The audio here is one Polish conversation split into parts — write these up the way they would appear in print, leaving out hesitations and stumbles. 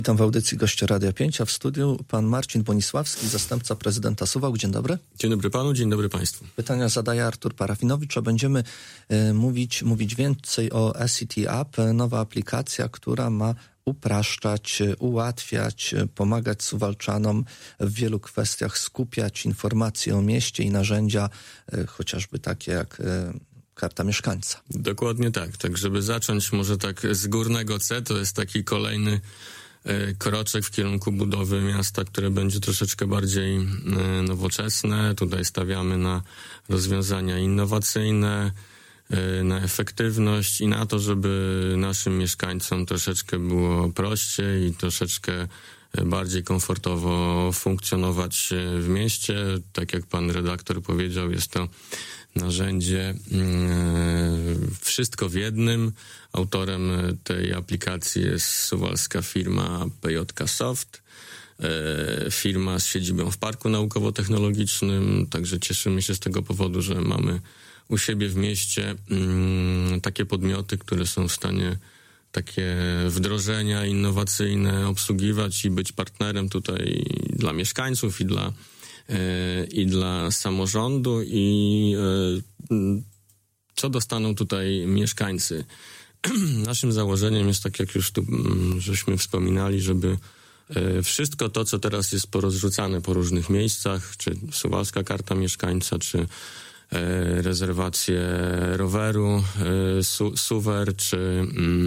Witam w audycji gościa Radia 5, a w studiu pan Marcin Bonisławski, zastępca prezydenta Suwałk. Dzień dobry. Dzień dobry panu, dzień dobry państwu. Pytania zadaje Artur Parafinowicz, a będziemy mówić więcej o SCT App, nowa aplikacja, która ma upraszczać, ułatwiać, pomagać suwalczanom w wielu kwestiach, skupiać informacje o mieście i narzędzia, chociażby takie jak karta mieszkańca. Dokładnie tak. Tak, żeby zacząć może tak z górnego C, to jest taki kolejny kroczek w kierunku budowy miasta, które będzie troszeczkę bardziej nowoczesne. Tutaj stawiamy na rozwiązania innowacyjne, na efektywność i na to, żeby naszym mieszkańcom troszeczkę było prościej i troszeczkę bardziej komfortowo funkcjonować w mieście. Tak jak pan redaktor powiedział, jest to narzędzie wszystko w jednym. Autorem tej aplikacji jest suwalska firma PJK Soft, firma z siedzibą w Parku Naukowo-Technologicznym, także cieszymy się z tego powodu, że mamy u siebie w mieście takie podmioty, które są w stanie takie wdrożenia innowacyjne obsługiwać i być partnerem tutaj dla mieszkańców i dla samorządu i co dostaną tutaj mieszkańcy. Naszym założeniem jest, tak jak już tu żeśmy wspominali, żeby wszystko to, co teraz jest porozrzucane po różnych miejscach, czy suwalska karta mieszkańca, czy rezerwacje roweru, suwer, czy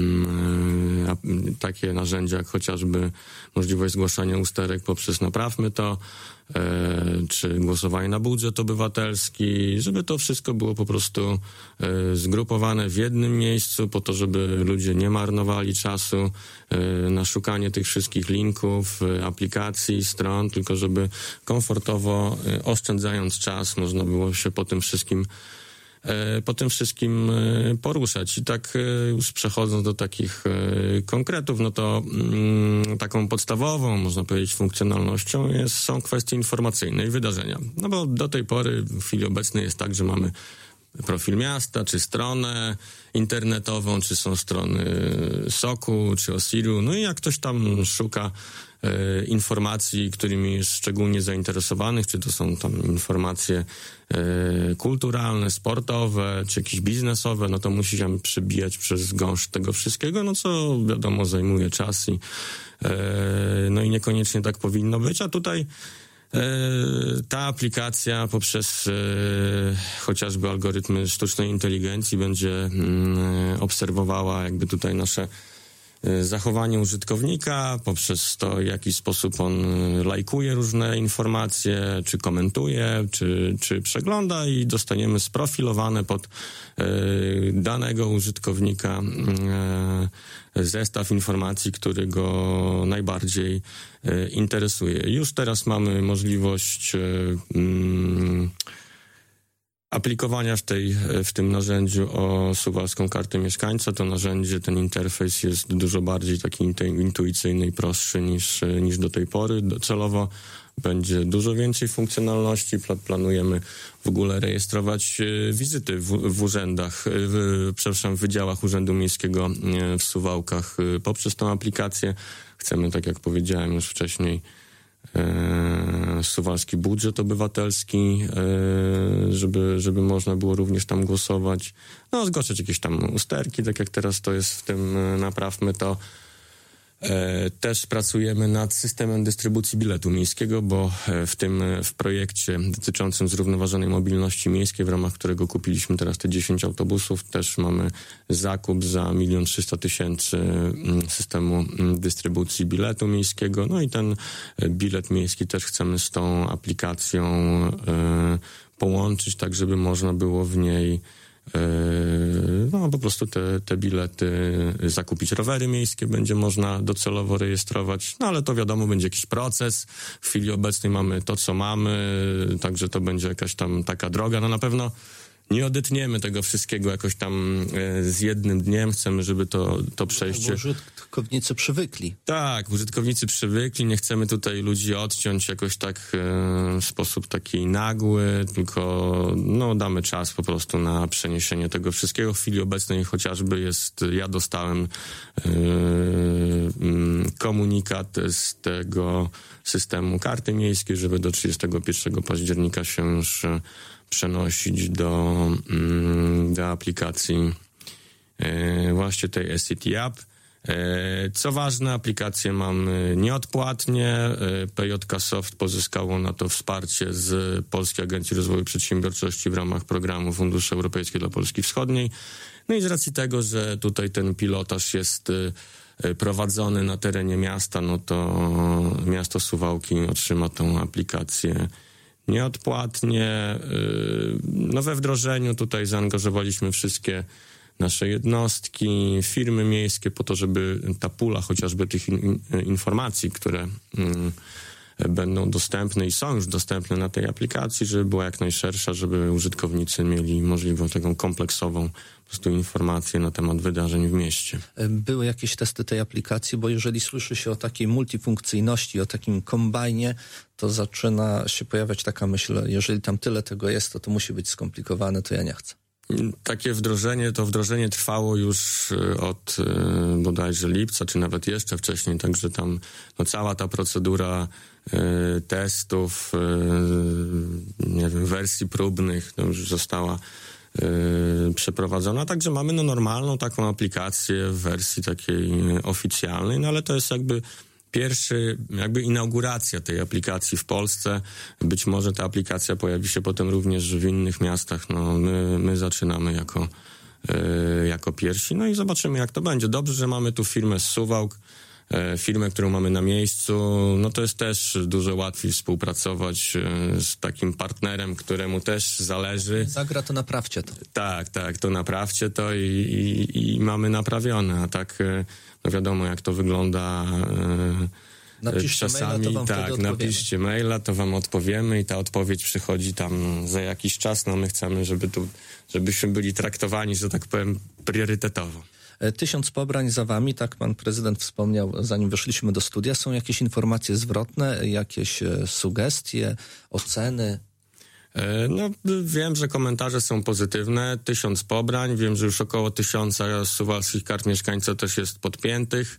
takie narzędzia jak chociażby możliwość zgłaszania usterek poprzez Naprawmy to, czy głosowanie na budżet obywatelski, żeby to wszystko było po prostu zgrupowane w jednym miejscu po to, żeby ludzie nie marnowali czasu na szukanie tych wszystkich linków, aplikacji, stron, tylko żeby komfortowo, oszczędzając czas, można było się po tym wszystkim poruszać. I tak już przechodząc do takich konkretów, no to taką podstawową, można powiedzieć, funkcjonalnością są kwestie informacyjne i wydarzenia. No bo do tej pory w chwili obecnej jest tak, że mamy profil miasta, czy stronę internetową, czy są strony SOK-u, czy OSIR-u. No i jak ktoś tam szuka informacji, którymi jest szczególnie zainteresowanych, czy to są tam informacje kulturalne, sportowe, czy jakieś biznesowe, no to musi się przebijać przez gąszcz tego wszystkiego, no co wiadomo zajmuje czas no i niekoniecznie tak powinno być, a tutaj ta aplikacja poprzez chociażby algorytmy sztucznej inteligencji będzie obserwowała jakby tutaj nasze zachowanie użytkownika poprzez to, w jaki sposób on lajkuje różne informacje, czy komentuje, czy przegląda i dostaniemy sprofilowane pod danego użytkownika zestaw informacji, który go najbardziej interesuje. Już teraz mamy możliwość aplikowania w tym narzędziu o suwalską kartę mieszkańca. To narzędzie, ten interfejs jest dużo bardziej taki intuicyjny i prostszy niż do tej pory. Docelowo będzie dużo więcej funkcjonalności. Planujemy w ogóle rejestrować wizyty w urzędach, w wydziałach Urzędu Miejskiego w Suwałkach poprzez tą aplikację. Chcemy, tak jak powiedziałem już wcześniej, suwalski budżet obywatelski, żeby można było również tam głosować. No, zgłaszać jakieś tam usterki, tak jak teraz to jest w tym Naprawmy to. Też pracujemy nad systemem dystrybucji biletu miejskiego, bo w projekcie dotyczącym zrównoważonej mobilności miejskiej, w ramach którego kupiliśmy teraz te 10 autobusów, też mamy zakup za 1 300 000 systemu dystrybucji biletu miejskiego. No i ten bilet miejski też chcemy z tą aplikacją połączyć, tak żeby można było w niej no po prostu te bilety zakupić. Rowery miejskie będzie można docelowo rejestrować, no ale to wiadomo, będzie jakiś proces. W chwili obecnej mamy to, co mamy, także to będzie jakaś tam taka droga. No na pewno nie odetniemy tego wszystkiego jakoś tam z jednym dniem. Chcemy, żeby to przejście... Bo użytkownicy przywykli. Tak, użytkownicy przywykli. Nie chcemy tutaj ludzi odciąć jakoś tak w sposób taki nagły, tylko damy czas po prostu na przeniesienie tego wszystkiego. W chwili obecnej chociażby ja dostałem komunikat z tego systemu karty miejskiej, żeby do 31 października się już przenosić do aplikacji właśnie tej SCT App. Co ważne, aplikację mamy nieodpłatnie. PJK Soft pozyskało na to wsparcie z Polskiej Agencji Rozwoju Przedsiębiorczości w ramach programu Funduszy Europejskie dla Polski Wschodniej. No i z racji tego, że tutaj ten pilotaż jest prowadzony na terenie miasta, no to miasto Suwałki otrzyma tą aplikację nieodpłatnie. No we wdrożeniu tutaj zaangażowaliśmy wszystkie nasze jednostki, firmy miejskie po to, żeby ta pula chociażby tych informacji, które będą dostępne i są już dostępne na tej aplikacji, żeby była jak najszersza, żeby użytkownicy mieli możliwą taką kompleksową po prostu informację na temat wydarzeń w mieście. Były jakieś testy tej aplikacji, bo jeżeli słyszy się o takiej multifunkcyjności, o takim kombajnie, to zaczyna się pojawiać taka myśl, jeżeli tam tyle tego jest, to musi być skomplikowane, to ja nie chcę. Takie wdrożenie trwało już od bodajże lipca, czy nawet jeszcze wcześniej, także tam cała ta procedura testów, wersji próbnych już została przeprowadzona, także mamy normalną taką aplikację w wersji takiej oficjalnej, no ale to jest pierwszy inauguracja tej aplikacji w Polsce. Być może ta aplikacja pojawi się potem również w innych miastach. No, my zaczynamy jako pierwsi, no i zobaczymy, jak to będzie. Dobrze, że mamy tu firmę z Suwałk, firmę, którą mamy na miejscu. No to jest też dużo łatwiej współpracować z takim partnerem, któremu też zależy. Zagra, to naprawcie to. Tak, to naprawcie to i mamy naprawione, a tak no wiadomo, jak to wygląda napiszcie czasami. Maila, to wam napiszcie maila, to wam odpowiemy i ta odpowiedź przychodzi tam za jakiś czas. No my chcemy, żebyśmy byli traktowani, że tak powiem, priorytetowo. 1000 pobrań za wami, tak pan prezydent wspomniał, zanim weszliśmy do studia. Są jakieś informacje zwrotne, jakieś sugestie, oceny? No, wiem, że komentarze są pozytywne. 1000 pobrań. Wiem, że już około 1000 suwalskich kart mieszkańca też jest podpiętych.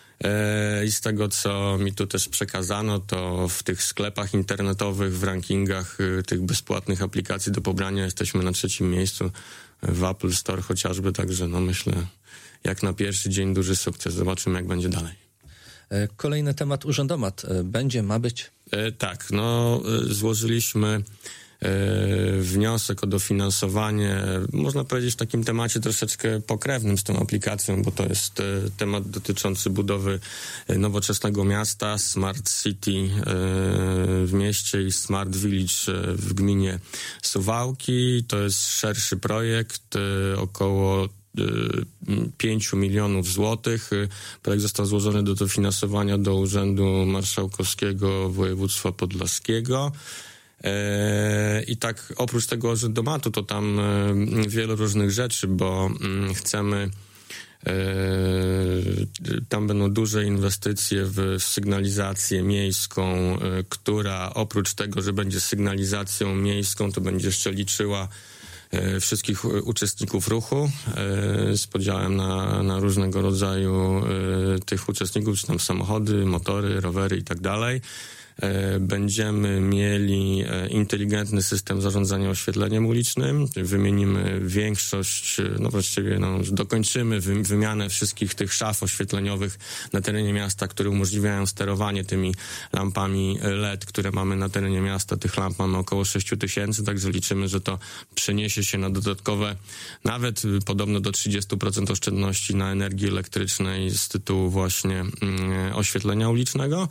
I z tego, co mi tu też przekazano, to w tych sklepach internetowych, w rankingach tych bezpłatnych aplikacji do pobrania jesteśmy na 3. miejscu w Apple Store chociażby, także no myślę, jak na pierwszy dzień duży sukces. Zobaczymy, jak będzie dalej. Kolejny temat, urzędomat. Będzie, ma być? Tak, no złożyliśmy wniosek o dofinansowanie, można powiedzieć w takim temacie troszeczkę pokrewnym z tą aplikacją, bo to jest temat dotyczący budowy nowoczesnego miasta, Smart City w mieście i Smart Village w gminie Suwałki. To jest szerszy projekt, około 5 milionów złotych. Projekt został złożony do dofinansowania do Urzędu Marszałkowskiego Województwa Podlaskiego. I tak oprócz tego urzędomatu to tam wiele różnych rzeczy, bo chcemy, tam będą duże inwestycje w sygnalizację miejską, która oprócz tego, że będzie sygnalizacją miejską, to będzie jeszcze liczyła wszystkich uczestników ruchu z podziałem na różnego rodzaju tych uczestników, czy tam samochody, motory, rowery i tak dalej. Będziemy mieli inteligentny system zarządzania oświetleniem ulicznym. Wymienimy większość, właściwie dokończymy wymianę wszystkich tych szaf oświetleniowych na terenie miasta, które umożliwiają sterowanie tymi lampami LED, które mamy na terenie miasta. Tych lamp mamy około 6000, także liczymy, że to przeniesie się na dodatkowe, nawet podobno do 30% oszczędności na energii elektrycznej z tytułu właśnie oświetlenia ulicznego.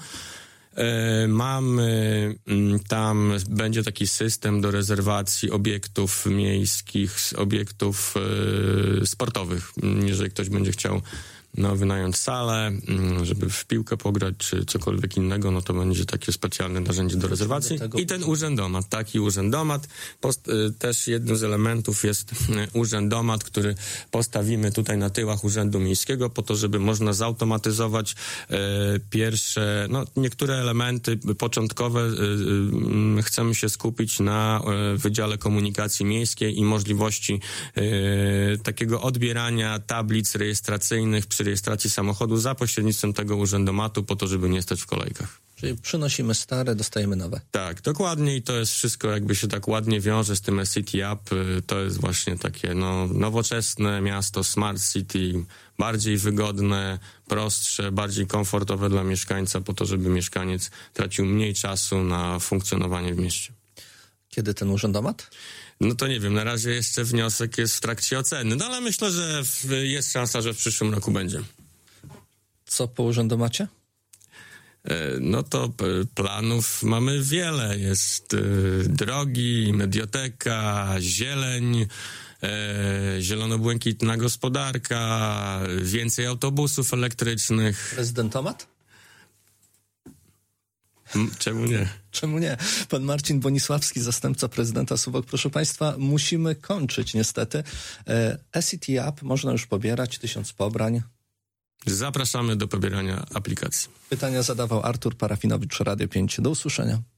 Tam będzie taki system do rezerwacji obiektów miejskich, obiektów sportowych. Jeżeli ktoś będzie chciał wynająć salę, żeby w piłkę pograć, czy cokolwiek innego, no to będzie takie specjalne narzędzie do rezerwacji. I ten urzędomat, taki urzędomat. Też jednym z elementów jest urzędomat, który postawimy tutaj na tyłach Urzędu Miejskiego po to, żeby można zautomatyzować pierwsze, niektóre elementy początkowe. Chcemy się skupić na Wydziale Komunikacji Miejskiej i możliwości takiego odbierania tablic rejestracyjnych przy rejestracji samochodu za pośrednictwem tego urzędomatu po to, żeby nie stać w kolejkach. Czyli przynosimy stare, dostajemy nowe. Tak, dokładnie i to jest wszystko jakby się tak ładnie wiąże z tym City App. To jest właśnie takie nowoczesne miasto, smart city, bardziej wygodne, prostsze, bardziej komfortowe dla mieszkańca po to, żeby mieszkaniec tracił mniej czasu na funkcjonowanie w mieście. Kiedy ten urzędomat? No to nie wiem, na razie jeszcze wniosek jest w trakcie oceny, ale myślę, że jest szansa, że w przyszłym roku będzie. Co po urzędomacie? No to planów mamy wiele. Jest drogi, medioteka, zieleń, zielono-błękitna gospodarka, więcej autobusów elektrycznych. Prezydentomat? Czemu nie? Czemu nie? Pan Marcin Bonisławski, zastępca prezydenta Suwałk. Proszę Państwa, musimy kończyć niestety. City App można już pobierać, 1000 pobrań. Zapraszamy do pobierania aplikacji. Pytania zadawał Artur Parafinowicz, Radio 5. Do usłyszenia.